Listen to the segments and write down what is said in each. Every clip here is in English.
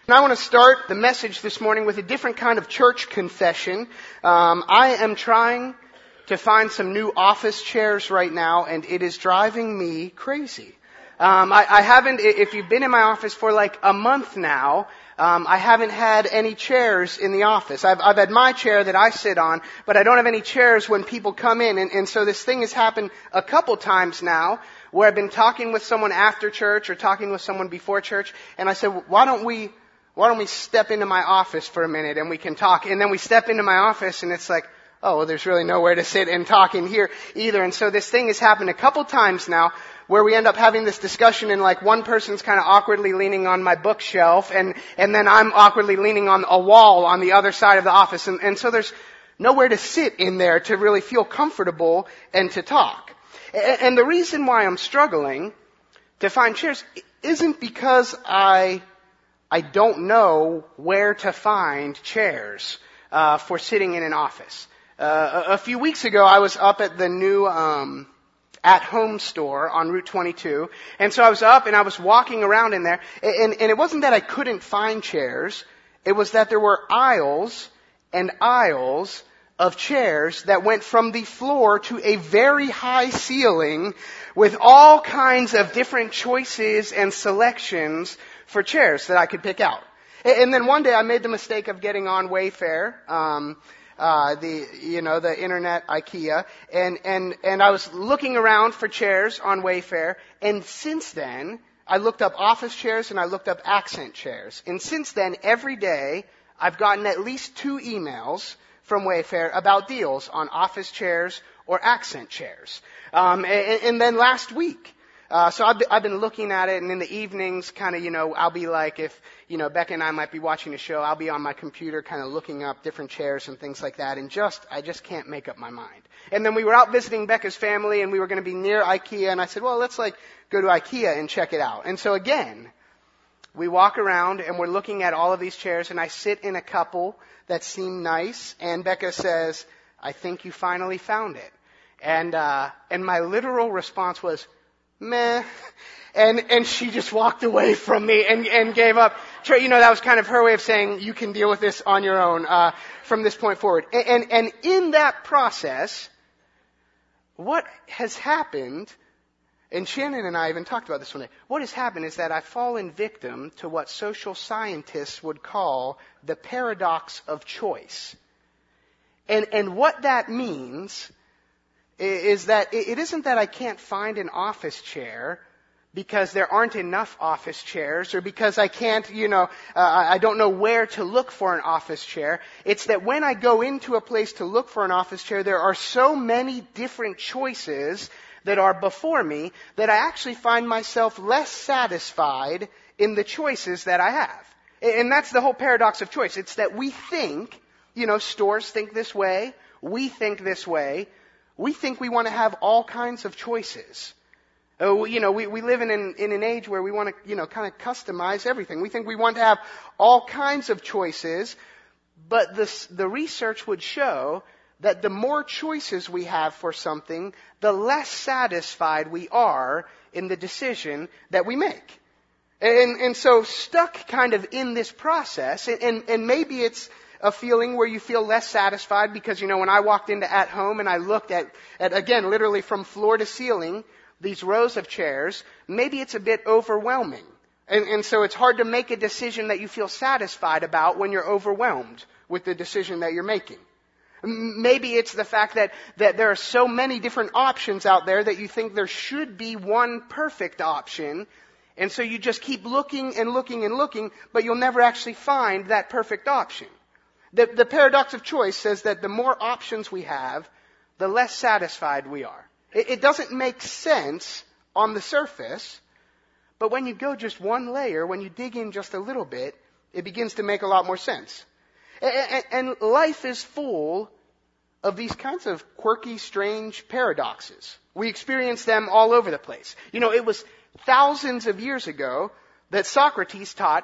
And I want to start the message this morning with a different kind of church confession. I am trying to find some new office chairs right now, and it is driving me crazy. I haven't, if you've been in my office for like a month now, I haven't had any chairs in the office. I've had my chair that I sit on, but I don't have any chairs when people come in. And so this thing has happened a couple times now, where I've been talking with someone after church or talking with someone before church, and I said, why don't we step into my office for a minute and we can talk? And then we step into my office and it's like, oh, well, there's really nowhere to sit and talk in here either. And so this thing has happened a couple times now where we end up having this discussion and like one person's kind of awkwardly leaning on my bookshelf and then I'm awkwardly leaning on a wall on the other side of the office. And so there's nowhere to sit in there to really feel comfortable and to talk. And the reason why I'm struggling to find chairs isn't because I don't know where to find chairs for sitting in an office. A few weeks ago, I was up at the new at-home store on Route 22, and so I was up and I was walking around in there, and it wasn't that I couldn't find chairs, it was that there were aisles and aisles of chairs that went from the floor to a very high ceiling with all kinds of different choices and selections for chairs that I could pick out. And then one day I made the mistake of getting on Wayfair, the internet IKEA, and I was looking around for chairs on Wayfair, and since then I looked up office chairs and I looked up accent chairs. And since then, every day I've gotten at least 2 emails from Wayfair about deals on office chairs or accent chairs. And then last week, so I've been looking at it, and in the evenings, kind of, I'll be like, if, Becca and I might be watching a show, I'll be on my computer kind of looking up different chairs and things like that, and I just can't make up my mind. And then we were out visiting Becca's family, and we were going to be near IKEA, and I said, well, let's go to IKEA and check it out. And so again, we walk around, and we're looking at all of these chairs, and I sit in a couple that seem nice, and Becca says, I think you finally found it. And my literal response was, meh. And she just walked away from me and gave up. That was kind of her way of saying, you can deal with this on your own, from this point forward. And in that process, what has happened, and Shannon and I even talked about this one day, what has happened is that I've fallen victim to what social scientists would call the paradox of choice. And what that means is that it isn't that I can't find an office chair because there aren't enough office chairs, or because I can't, I don't know where to look for an office chair. It's that when I go into a place to look for an office chair, there are so many different choices that are before me that I actually find myself less satisfied in the choices that I have. And that's the whole paradox of choice. It's that we think, stores think this way, we think this way. We think we want to have all kinds of choices. We live in an age where we want to, kind of customize everything. We think we want to have all kinds of choices, but the research would show that the more choices we have for something, the less satisfied we are in the decision that we make. And so stuck kind of in this process, and maybe it's a feeling where you feel less satisfied because, when I walked into At Home and I looked at again, literally from floor to ceiling, these rows of chairs, maybe it's a bit overwhelming. And so it's hard to make a decision that you feel satisfied about when you're overwhelmed with the decision that you're making. Maybe it's the fact that there are so many different options out there that you think there should be one perfect option, and so you just keep looking and looking and looking, but you'll never actually find that perfect option. The paradox of choice says that the more options we have, the less satisfied we are. It doesn't make sense on the surface, but when you go just one layer, when you dig in just a little bit, it begins to make a lot more sense. And life is full of these kinds of quirky, strange paradoxes. We experience them all over the place. It was thousands of years ago that Socrates taught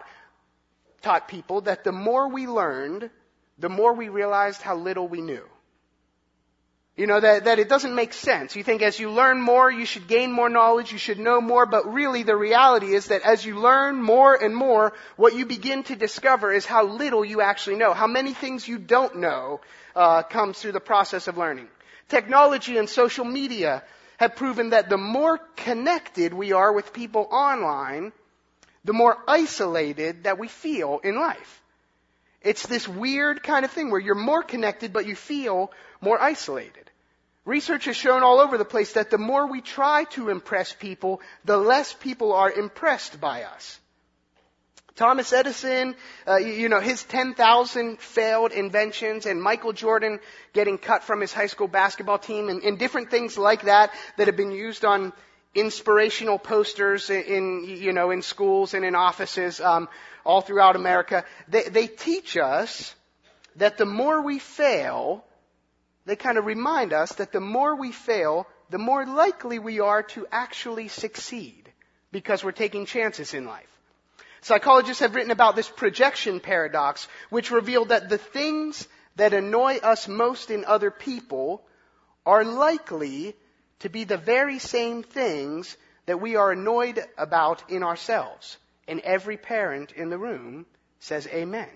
people that the more we learned, the more we realized how little we knew. You know, that it doesn't make sense. You think as you learn more, you should gain more knowledge, you should know more, but really the reality is that as you learn more and more, what you begin to discover is how little you actually know, how many things you don't know comes through the process of learning. Technology and social media have proven that the more connected we are with people online, the more isolated that we feel in life. It's this weird kind of thing where you're more connected, but you feel more isolated. Research has shown all over the place that the more we try to impress people, the less people are impressed by us. Thomas Edison, his 10,000 failed inventions, and Michael Jordan getting cut from his high school basketball team, and different things like that have been used on inspirational posters in schools and in offices all throughout America. They teach us that the more we fail, they kind of remind us that the more we fail, the more likely we are to actually succeed because we're taking chances in life. Psychologists have written about this projection paradox, which revealed that the things that annoy us most in other people are likely to be the very same things that we are annoyed about in ourselves. And every parent in the room says amen.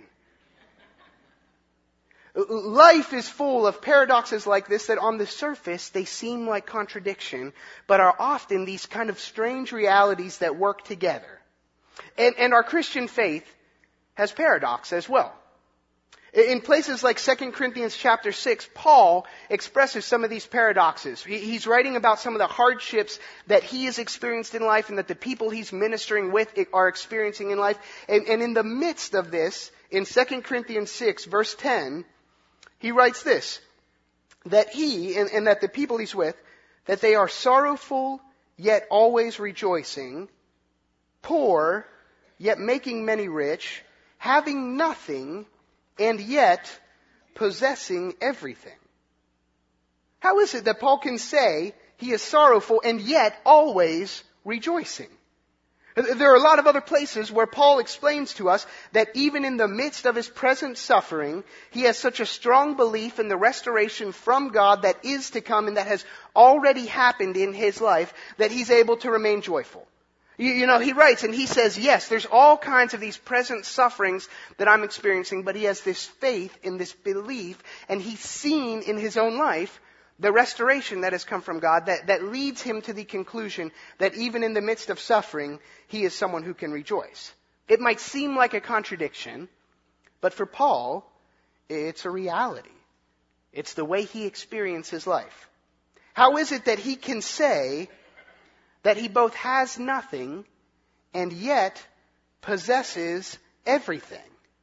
Life is full of paradoxes like this that on the surface they seem like contradiction, but are often these kind of strange realities that work together. And our Christian faith has paradox as well. In places like 2 Corinthians chapter 6, Paul expresses some of these paradoxes. He's writing about some of the hardships that he has experienced in life and that the people he's ministering with are experiencing in life. And in the midst of this, in 2 Corinthians 6, verse 10, he writes this, that he, and that the people he's with, that they are sorrowful, yet always rejoicing, poor, yet making many rich, having nothing, and yet possessing everything. How is it that Paul can say he is sorrowful and yet always rejoicing? There are a lot of other places where Paul explains to us that even in the midst of his present suffering, he has such a strong belief in the restoration from God that is to come and that has already happened in his life, that he's able to remain joyful. He writes and he says, yes, there's all kinds of these present sufferings that I'm experiencing, but he has this faith in this belief, and he's seen in his own life the restoration that has come from God that leads him to the conclusion that even in the midst of suffering, he is someone who can rejoice. It might seem like a contradiction, but for Paul, it's a reality. It's the way he experiences life. How is it that he can say that he both has nothing and yet possesses everything?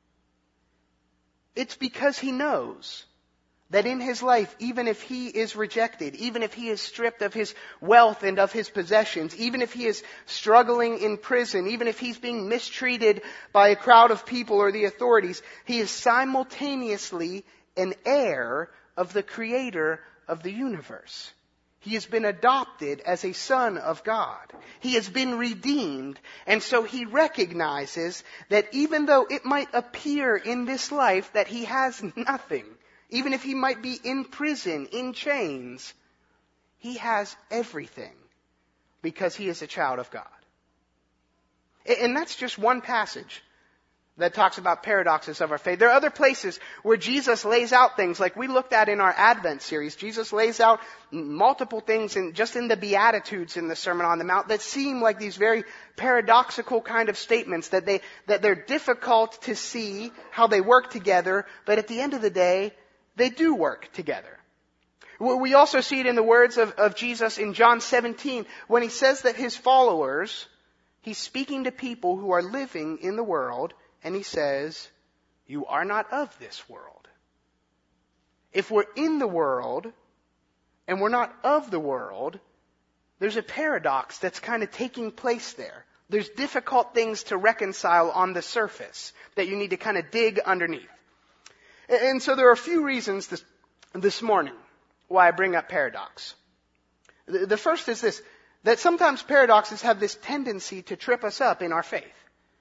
It's because he knows that in his life, even if he is rejected, even if he is stripped of his wealth and of his possessions, even if he is struggling in prison, even if he's being mistreated by a crowd of people or the authorities, he is simultaneously an heir of the Creator of the universe. He has been adopted as a son of God. He has been redeemed. And so he recognizes that even though it might appear in this life that he has nothing, even if he might be in prison, in chains, he has everything because he is a child of God. And that's just one passage that talks about paradoxes of our faith. There are other places where Jesus lays out things like we looked at in our Advent series. Jesus lays out multiple things just in the Beatitudes in the Sermon on the Mount that seem like these very paradoxical kind of statements that they're difficult to see how they work together, but at the end of the day, they do work together. We also see it in the words of Jesus in John 17 when he says that his followers, he's speaking to people who are living in the world, and he says, you are not of this world. If we're in the world and we're not of the world, there's a paradox that's kind of taking place there. There's difficult things to reconcile on the surface that you need to kind of dig underneath. And so there are a few reasons this morning why I bring up paradox. The first is this, that sometimes paradoxes have this tendency to trip us up in our faith.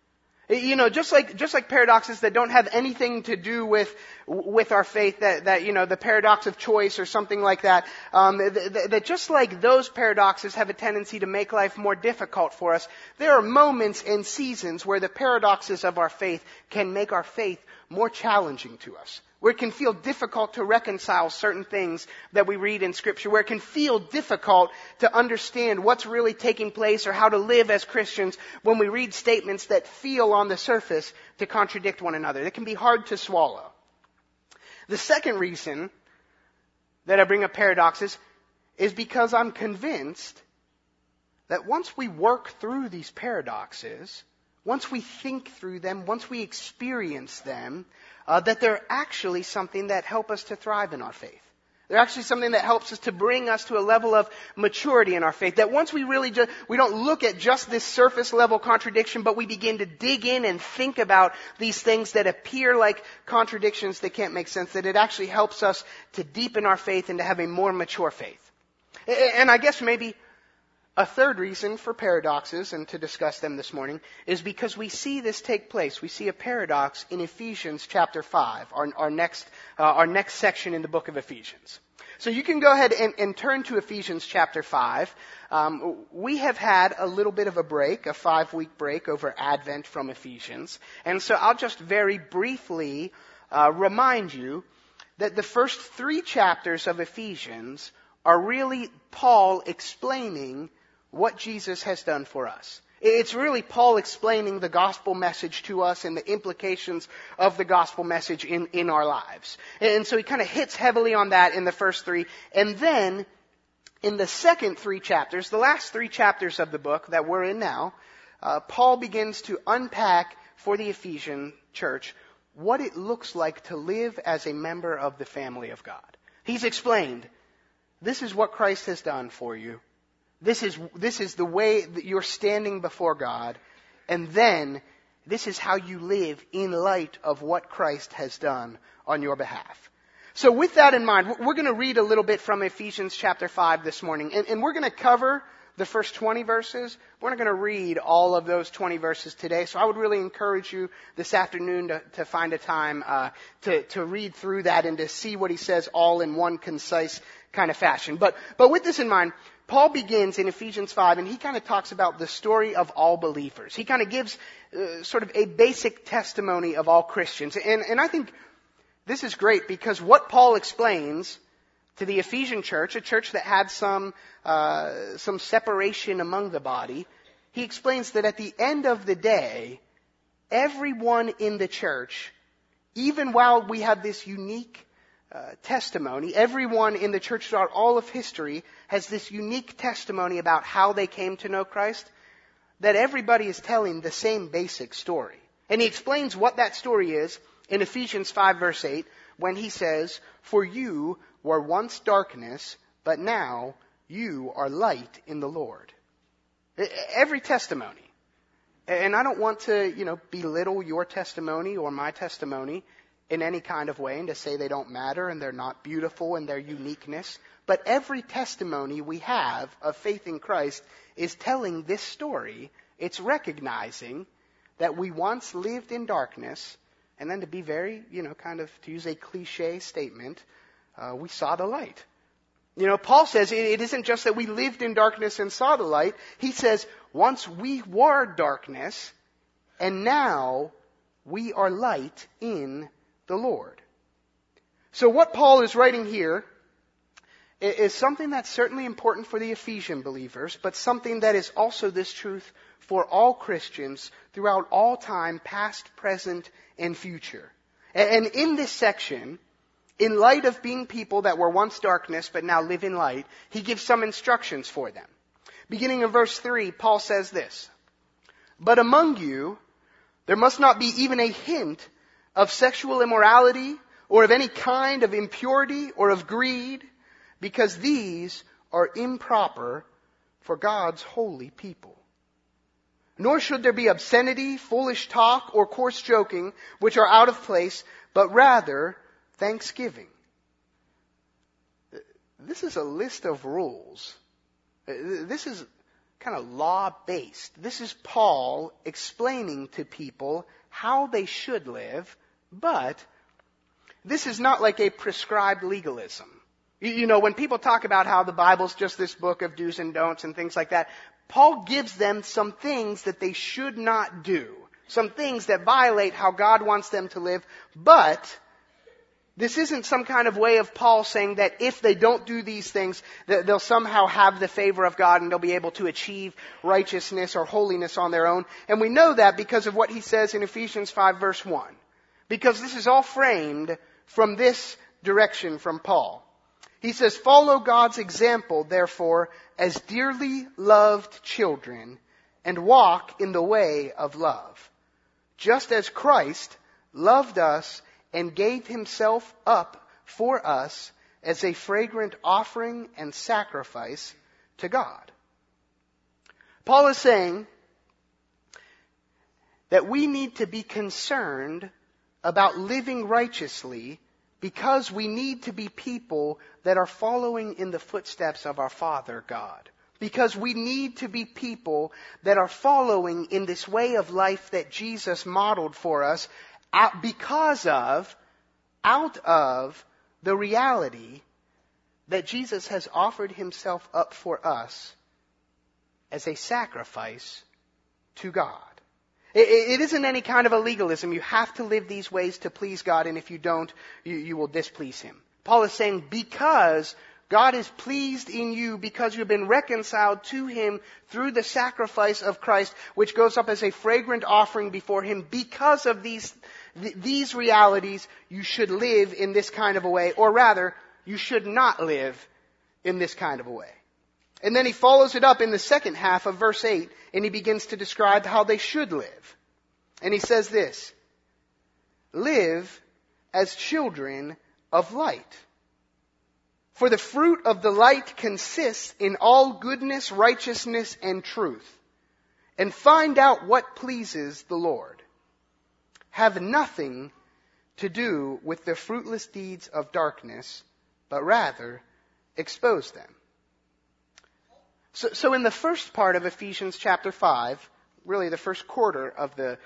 Just like paradoxes that don't have anything to do with our faith, that the paradox of choice or something like that, that just like those paradoxes have a tendency to make life more difficult for us, there are moments and seasons where the paradoxes of our faith can make our faith more challenging to us, where it can feel difficult to reconcile certain things that we read in Scripture, where it can feel difficult to understand what's really taking place or how to live as Christians when we read statements that feel on the surface to contradict one another. It can be hard to swallow. The second reason that I bring up paradoxes is because I'm convinced that once we work through these paradoxes, once we think through them, once we experience them, that they're actually something that help us to thrive in our faith. They're actually something that helps us to bring us to a level of maturity in our faith. That once we really we don't look at just this surface level contradiction, but we begin to dig in and think about these things that appear like contradictions that can't make sense, that it actually helps us to deepen our faith and to have a more mature faith. And I guess maybe a third reason for paradoxes, and to discuss them this morning, is because we see this take place. We see a paradox in Ephesians chapter 5, our next section in the book of Ephesians. So you can go ahead and turn to Ephesians chapter 5. We have had a little bit of a break, a 5-week break over Advent from Ephesians. And so I'll just very briefly remind you that the first 3 chapters of Ephesians are really Paul explaining what Jesus has done for us. It's really Paul explaining the gospel message to us and the implications of the gospel message in our lives. And so he kind of hits heavily on that in the first 3. And then in the second 3 chapters, the last 3 chapters of the book that we're in now, Paul begins to unpack for the Ephesian church what it looks like to live as a member of the family of God. He's explained, this is what Christ has done for you. This is the way that you're standing before God. And then this is how you live in light of what Christ has done on your behalf. So with that in mind, we're going to read a little bit from Ephesians chapter 5 this morning. And we're going to cover the first 20 verses. We're not going to read all of those 20 verses today. So I would really encourage you this afternoon to find a time to read through that and to see what he says all in one concise kind of fashion. But with this in mind, Paul begins in Ephesians 5, and he kind of talks about the story of all believers. He kind of gives sort of a basic testimony of all Christians. And I think this is great because what Paul explains to the Ephesian church, a church that had some separation among the body, he explains that at the end of the day, everyone in the church, even while we have this unique testimony, everyone in the church throughout all of history has this unique testimony about how they came to know Christ, that everybody is telling the same basic story. And he explains what that story is in Ephesians 5 verse 8 when he says, "For you were once darkness, but now you are light in the Lord." Every testimony. And I don't want to, belittle your testimony or my testimony in any kind of way and to say they don't matter and they're not beautiful in their uniqueness. But every testimony we have of faith in Christ is telling this story. It's recognizing that we once lived in darkness, and then to be very, to use a cliche statement, we saw the light. Paul says it isn't just that we lived in darkness and saw the light. He says once we were darkness, and now we are light in the Lord. So what Paul is writing here is something that's certainly important for the Ephesian believers, but something that is also this truth for all Christians throughout all time, past, present, and future. And in this section, in light of being people that were once darkness but now live in light, he gives some instructions for them. Beginning in verse 3, Paul says this, "But among you there must not be even a hint of sexual immorality, or of any kind of impurity, or of greed, because these are improper for God's holy people. Nor should there be obscenity, foolish talk, or coarse joking, which are out of place, but rather thanksgiving." This is a list of rules. This is kind of law-based. This is Paul explaining to people how they should live, but this is not like a prescribed legalism. You know, when people talk about how the Bible's just this book of do's and don'ts and things like that, Paul gives them some things that they should not do. Some things that violate how God wants them to live. But this isn't some kind of way of Paul saying that if they don't do these things, that they'll somehow have the favor of God and they'll be able to achieve righteousness or holiness on their own. And we know that because of what he says in Ephesians 5 verse 1. Because this is all framed from this direction from Paul. He says, follow God's example, therefore, as dearly loved children, and walk in the way of love, just as Christ loved us and gave himself up for us as a fragrant offering and sacrifice to God. Paul is saying that we need to be concerned about living righteously because we need to be people that are following in the footsteps of our Father God. Because we need to be people that are following in this way of life that Jesus modeled for us out of the reality that Jesus has offered himself up for us as a sacrifice to God. It isn't any kind of a legalism. You have to live these ways to please God, and if you don't, you will displease him. Paul is saying because God is pleased in you, because you've been reconciled to him through the sacrifice of Christ, which goes up as a fragrant offering before him, because of these realities, you should live in this kind of a way, or rather, you should not live in this kind of a way. And then he follows it up in the second half of verse 8, and he begins to describe how they should live. And he says this, live as children of light. For the fruit of the light consists in all goodness, righteousness, and truth. And find out what pleases the Lord. Have nothing to do with the fruitless deeds of darkness, but rather expose them. So in the first part of Ephesians chapter 5, really the first quarter of the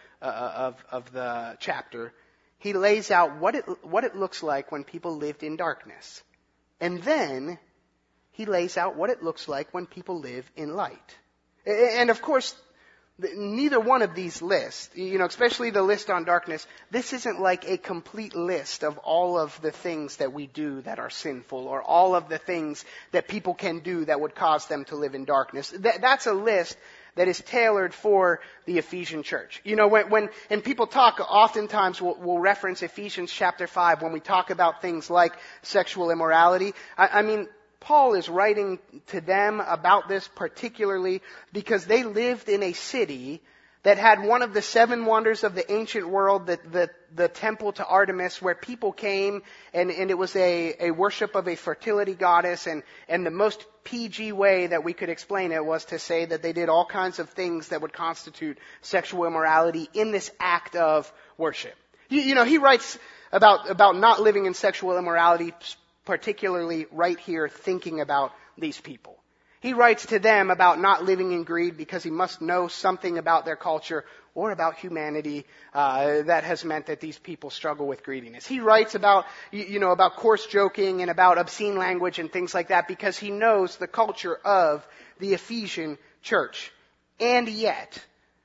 chapter, he lays out what it looks like when people lived in darkness. And then he lays out what it looks like when people live in light. And of course, neither one of these lists, especially the list on darkness, this isn't like a complete list of all of the things that we do that are sinful, or all of the things that people can do that would cause them to live in darkness. That's a list that is tailored for the Ephesian church. And people talk, oftentimes we'll reference Ephesians chapter 5 when we talk about things like sexual immorality. I mean, Paul is writing to them about this particularly because they lived in a city that had one of the 7 wonders of the ancient world, the temple to Artemis, where people came and it was a worship of a fertility goddess, and the most PG way that we could explain it was to say that they did all kinds of things that would constitute sexual immorality in this act of worship. He writes about not living in sexual immorality, particularly right here thinking about these people. He writes to them about not living in greed because he must know something about their culture or about humanity that has meant that these people struggle with greediness. He writes about coarse joking and about obscene language and things like that because he knows the culture of the Ephesian church. And yet,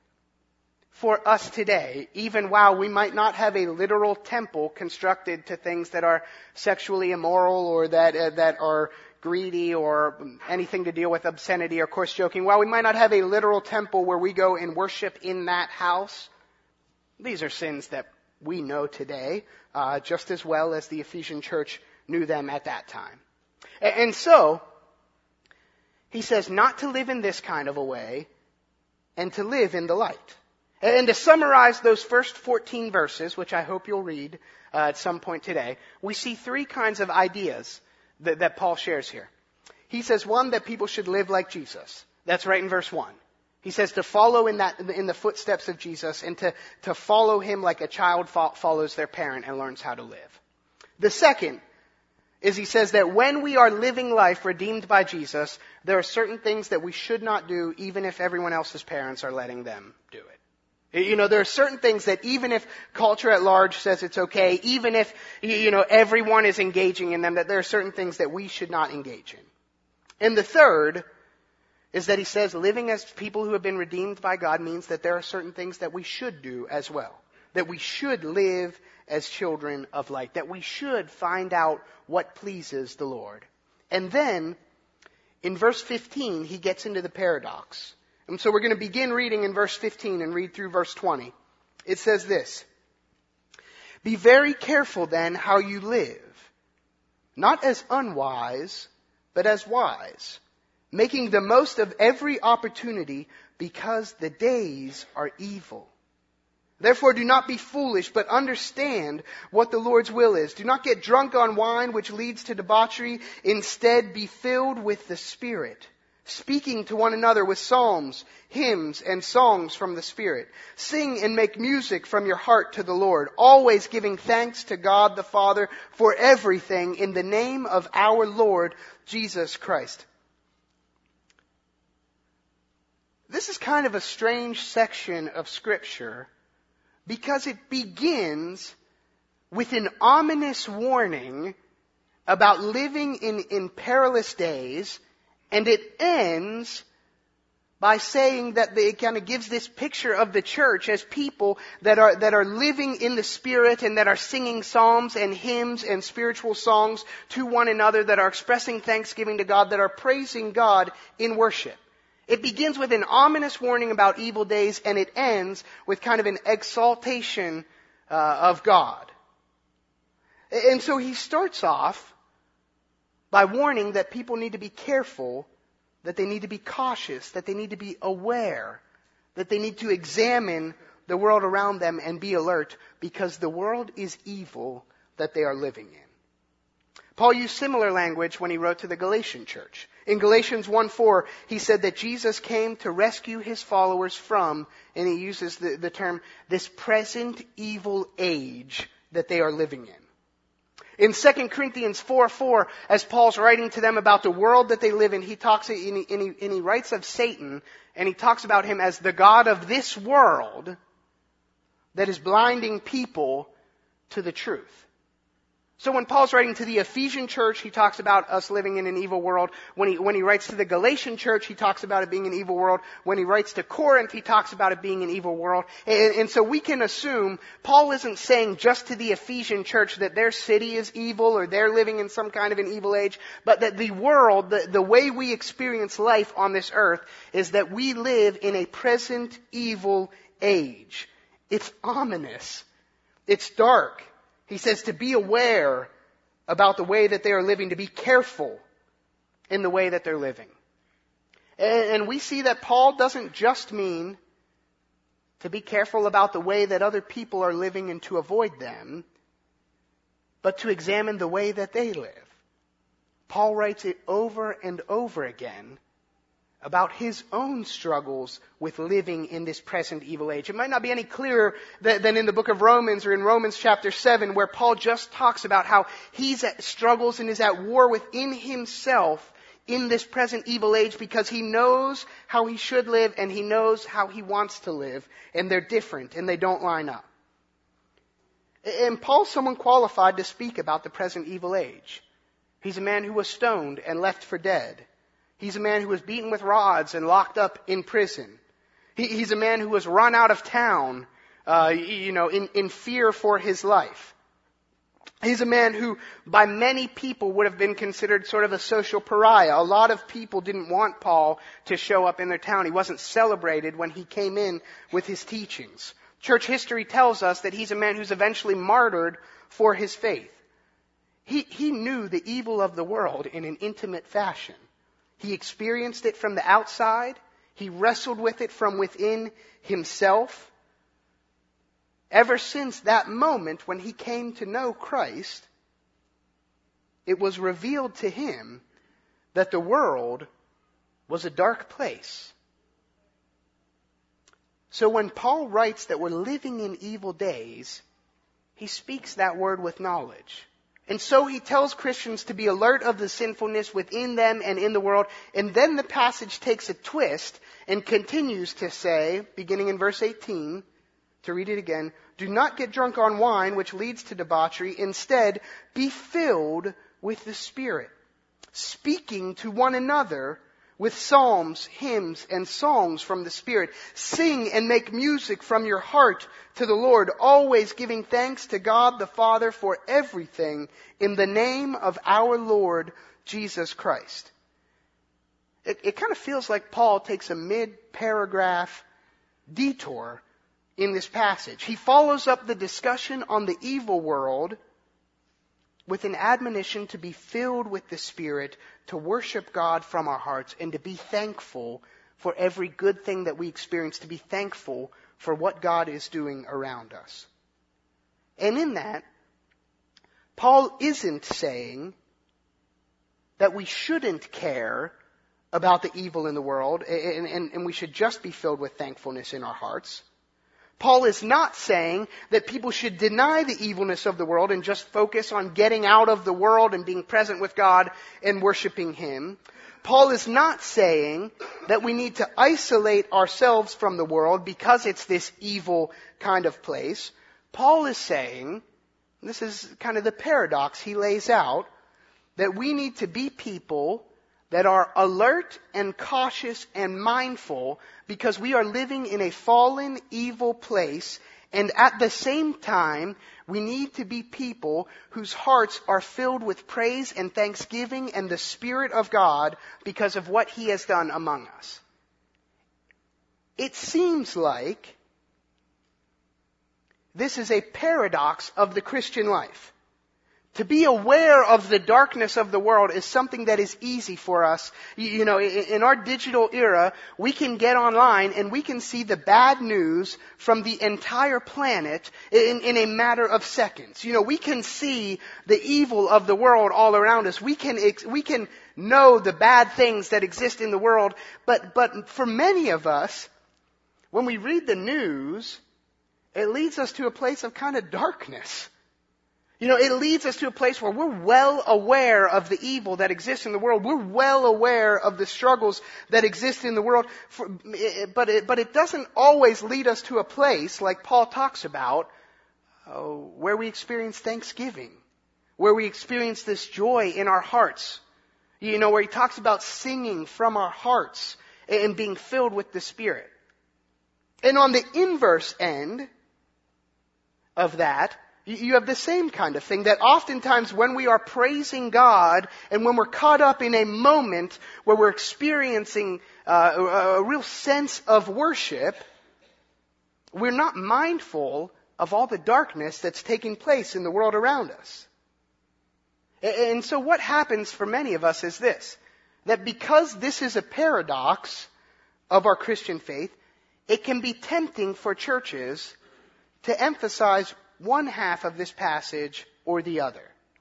for us today, even while we might not have a literal temple constructed to things that are sexually immoral or that are greedy or anything to deal with obscenity or coarse joking, while we might not have a literal temple where we go and worship in that house, these are sins that we know today just as well as the Ephesian church knew them at that time. And so, he says not to live in this kind of a way and to live in the light. And to summarize those first 14 verses, which I hope you'll read at some point today, we see 3 kinds of ideas that Paul shares here. He says, 1, that people should live like Jesus. That's right in verse 1. He says to follow in the footsteps of Jesus and to follow him like a child follows their parent and learns how to live. The second is he says that when we are living life redeemed by Jesus, there are certain things that we should not do even if everyone else's parents are letting them do it. You know, there are certain things that even if culture at large says it's okay, even if, everyone is engaging in them, that there are certain things that we should not engage in. And the third is that he says living as people who have been redeemed by God means that there are certain things that we should do as well. That we should live as children of light. That we should find out what pleases the Lord. And then, in verse 15, he gets into the paradox. And so we're going to begin reading in verse 15 and read through verse 20. It says this: "Be very careful then how you live, not as unwise, but as wise, making the most of every opportunity, because the days are evil. Therefore do not be foolish, but understand what the Lord's will is. Do not get drunk on wine, which leads to debauchery. Instead, be filled with the Spirit, speaking to one another with psalms, hymns, and songs from the Spirit. Sing and make music from your heart to the Lord, always giving thanks to God the Father for everything in the name of our Lord Jesus Christ." This is kind of a strange section of Scripture because it begins with an ominous warning about living in perilous days, and it ends by saying that it kind of gives this picture of the church as people that are living in the Spirit and that are singing psalms and hymns and spiritual songs to one another, that are expressing thanksgiving to God, that are praising God in worship. It begins with an ominous warning about evil days, and it ends with kind of an exaltation of God. And so he starts off by warning that people need to be careful, that they need to be cautious, that they need to be aware, that they need to examine the world around them and be alert, because the world is evil that they are living in. Paul used similar language when he wrote to the Galatian church. In Galatians 1:4, he said that Jesus came to rescue his followers from, and he uses the term, this present evil age that they are living in. In 2 Corinthians 4:4, as Paul's writing to them about the world that they live in, he talks and he writes of Satan, and he talks about him as the god of this world that is blinding people to the truth. So when Paul's writing to the Ephesian church, he talks about us living in an evil world. When he writes to the Galatian church, he talks about it being an evil world. When he writes to Corinth, he talks about it being an evil world. And so we can assume Paul isn't saying just to the Ephesian church that their city is evil or they're living in some kind of an evil age, but that the world, the way we experience life on this earth, is that we live in a present evil age. It's ominous. It's dark. He says to be aware about the way that they are living, to be careful in the way that they're living. And we see that Paul doesn't just mean to be careful about the way that other people are living and to avoid them, but to examine the way that they live. Paul writes it over and over again about his own struggles with living in this present evil age. It might not be any clearer than in the book of Romans or in Romans chapter 7, where Paul just talks about how he struggles and is at war within himself in this present evil age, because he knows how he should live and he knows how he wants to live, and they're different and they don't line up. And Paul's someone qualified to speak about the present evil age. He's a man who was stoned and left for dead. He's a man who was beaten with rods and locked up in prison. He's a man who was run out of town, in fear for his life. He's a man who, by many people, would have been considered sort of a social pariah. A lot of people didn't want Paul to show up in their town. He wasn't celebrated when he came in with his teachings. Church history tells us that he's a man who's eventually martyred for his faith. He knew the evil of the world in an intimate fashion. He experienced it from the outside. He wrestled with it from within himself. Ever since that moment when he came to know Christ, it was revealed to him that the world was a dark place. So when Paul writes that we're living in evil days, he speaks that word with knowledge. And so he tells Christians to be alert of the sinfulness within them and in the world. And then the passage takes a twist and continues to say, beginning in verse 18, to read it again, do not get drunk on wine, which leads to debauchery. Instead, be filled with the Spirit, speaking to one another with psalms, hymns, and songs from the Spirit. Sing and make music from your heart to the Lord, always giving thanks to God the Father for everything in the name of our Lord Jesus Christ. It kind of feels like Paul takes a mid-paragraph detour in this passage. He follows up the discussion on the evil world with an admonition to be filled with the Spirit, to worship God from our hearts, and to be thankful for every good thing that we experience, to be thankful for what God is doing around us. And in that, Paul isn't saying that we shouldn't care about the evil in the world and we should just be filled with thankfulness in our hearts. Paul is not saying that people should deny the evilness of the world and just focus on getting out of the world and being present with God and worshiping Him. Paul is not saying that we need to isolate ourselves from the world because it's this evil kind of place. Paul is saying, this is kind of the paradox he lays out, that we need to be people that are alert and cautious and mindful because we are living in a fallen, evil place, and at the same time, we need to be people whose hearts are filled with praise and thanksgiving and the Spirit of God because of what He has done among us. It seems like this is a paradox of the Christian life. To be aware of the darkness of the world is something that is easy for us. You know, in our digital era, we can get online and we can see the bad news from the entire planet in a matter of seconds. You know, we can see the evil of the world all around us. We can know the bad things that exist in the world. But for many of us, when we read the news, it leads us to a place of kind of darkness. You know, it leads us to a place where we're well aware of the evil that exists in the world. We're well aware of the struggles that exist in the world. But it doesn't always lead us to a place, like Paul talks about, where we experience thanksgiving, where we experience this joy in our hearts. You know, where he talks about singing from our hearts and being filled with the Spirit. And on the inverse end of that, you have the same kind of thing, that oftentimes when we are praising God and when we're caught up in a moment where we're experiencing a real sense of worship, we're not mindful of all the darkness that's taking place in the world around us. And so what happens for many of us is this, that because this is a paradox of our Christian faith, it can be tempting for churches to emphasize one half of this passage or the other.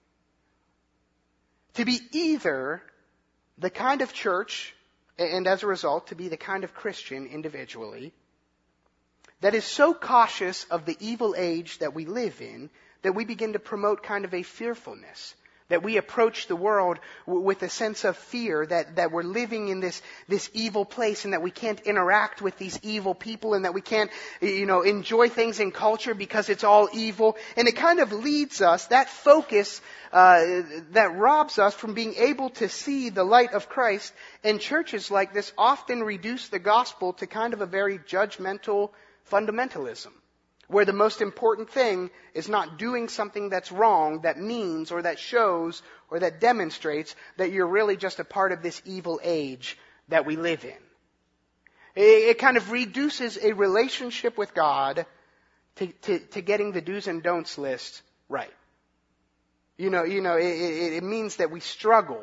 To be either the kind of church, and as a result, to be the kind of Christian individually, that is so cautious of the evil age that we live in, that we begin to promote kind of a fearfulness. That we approach the world with a sense of fear that we're living in this evil place and that we can't interact with these evil people and that we can't, enjoy things in culture because it's all evil. And it kind of leads us, that focus, that robs us from being able to see the light of Christ. And churches like this often reduce the gospel to kind of a very judgmental fundamentalism, where the most important thing is not doing something that's wrong, that means or that shows or that demonstrates that you're really just a part of this evil age that we live in. It kind of reduces a relationship with God to getting the do's and don'ts list right. It means that we struggle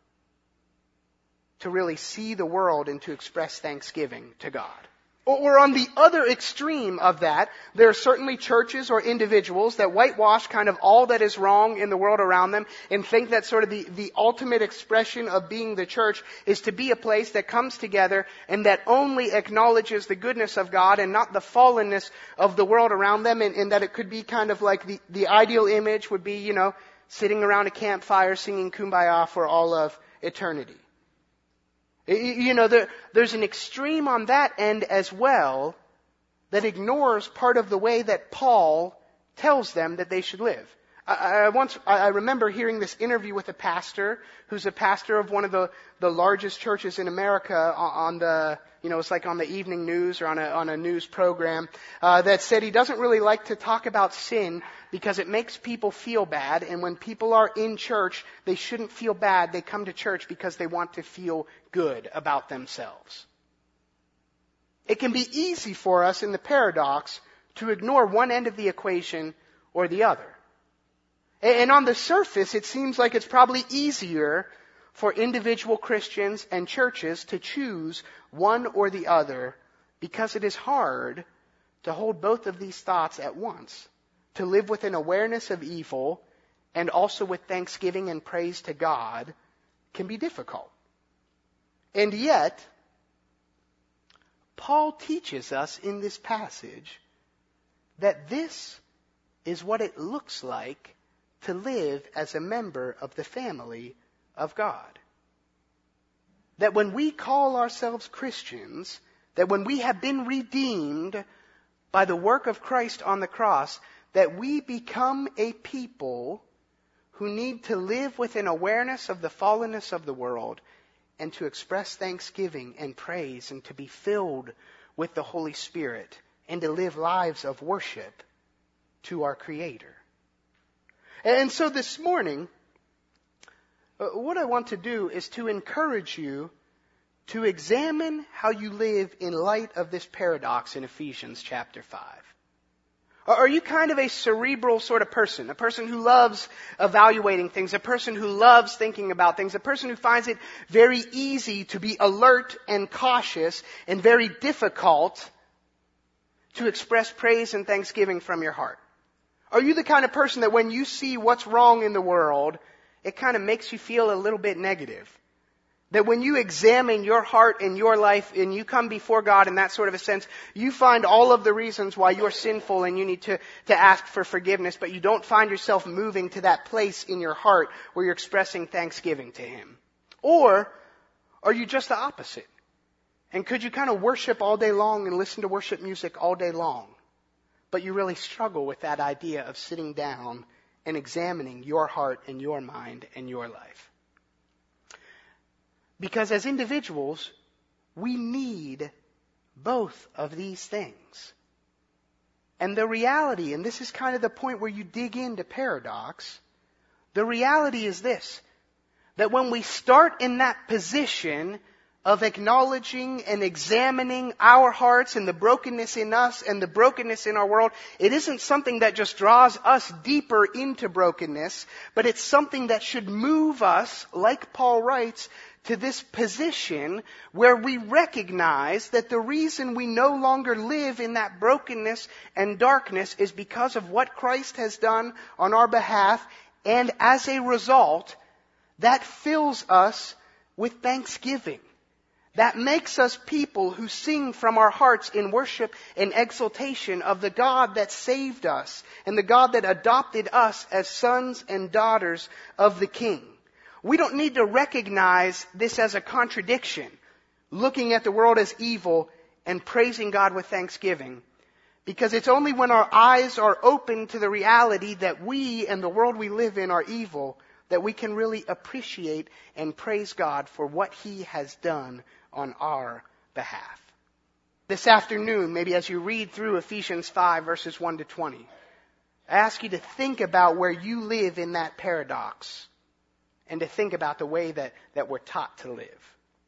to really see the world and to express thanksgiving to God. Or on the other extreme of that, there are certainly churches or individuals that whitewash kind of all that is wrong in the world around them and think that sort of the ultimate expression of being the church is to be a place that comes together and that only acknowledges the goodness of God and not the fallenness of the world around them, and that it could be kind of like the ideal image would be, sitting around a campfire singing Kumbaya for all of eternity. There's an extreme on that end as well that ignores part of the way that Paul tells them that they should live. I remember hearing this interview with a pastor who's a pastor of one of the largest churches in America on the, it's like on the evening news or on a news program, that said he doesn't really like to talk about sin because it makes people feel bad, and when people are in church, they shouldn't feel bad. They come to church because they want to feel good about themselves. It can be easy for us in the paradox to ignore one end of the equation or the other. And on the surface, it seems like it's probably easier for individual Christians and churches to choose one or the other because it is hard to hold both of these thoughts at once. To live with an awareness of evil and also with thanksgiving and praise to God can be difficult. And yet, Paul teaches us in this passage that this is what it looks like to live as a member of the family of God. That when we call ourselves Christians, that when we have been redeemed by the work of Christ on the cross, that we become a people who need to live with an awareness of the fallenness of the world and to express thanksgiving and praise and to be filled with the Holy Spirit and to live lives of worship to our Creator. And so this morning, what I want to do is to encourage you to examine how you live in light of this paradox in Ephesians chapter 5. Are you kind of a cerebral sort of person? A person who loves evaluating things, a person who loves thinking about things, a person who finds it very easy to be alert and cautious and very difficult to express praise and thanksgiving from your heart? Are you the kind of person that when you see what's wrong in the world, it kind of makes you feel a little bit negative? That when you examine your heart and your life and you come before God in that sort of a sense, you find all of the reasons why you're sinful and you need to ask for forgiveness, but you don't find yourself moving to that place in your heart where you're expressing thanksgiving to Him? Or are you just the opposite? And could you kind of worship all day long and listen to worship music all day long, but you really struggle with that idea of sitting down and examining your heart and your mind and your life? Because as individuals, we need both of these things. And the reality, and this is kind of the point where you dig into paradox, the reality is this, that when we start in that position of acknowledging and examining our hearts and the brokenness in us and the brokenness in our world, it isn't something that just draws us deeper into brokenness, but it's something that should move us, like Paul writes, to this position where we recognize that the reason we no longer live in that brokenness and darkness is because of what Christ has done on our behalf, and as a result, that fills us with thanksgiving. That makes us people who sing from our hearts in worship and exaltation of the God that saved us and the God that adopted us as sons and daughters of the King. We don't need to recognize this as a contradiction, looking at the world as evil and praising God with thanksgiving, because it's only when our eyes are open to the reality that we and the world we live in are evil that we can really appreciate and praise God for what He has done on our behalf. This afternoon, maybe as you read through Ephesians 5 verses 1 to 20, I ask you to think about where you live in that paradox and to think about the way that we're taught to live.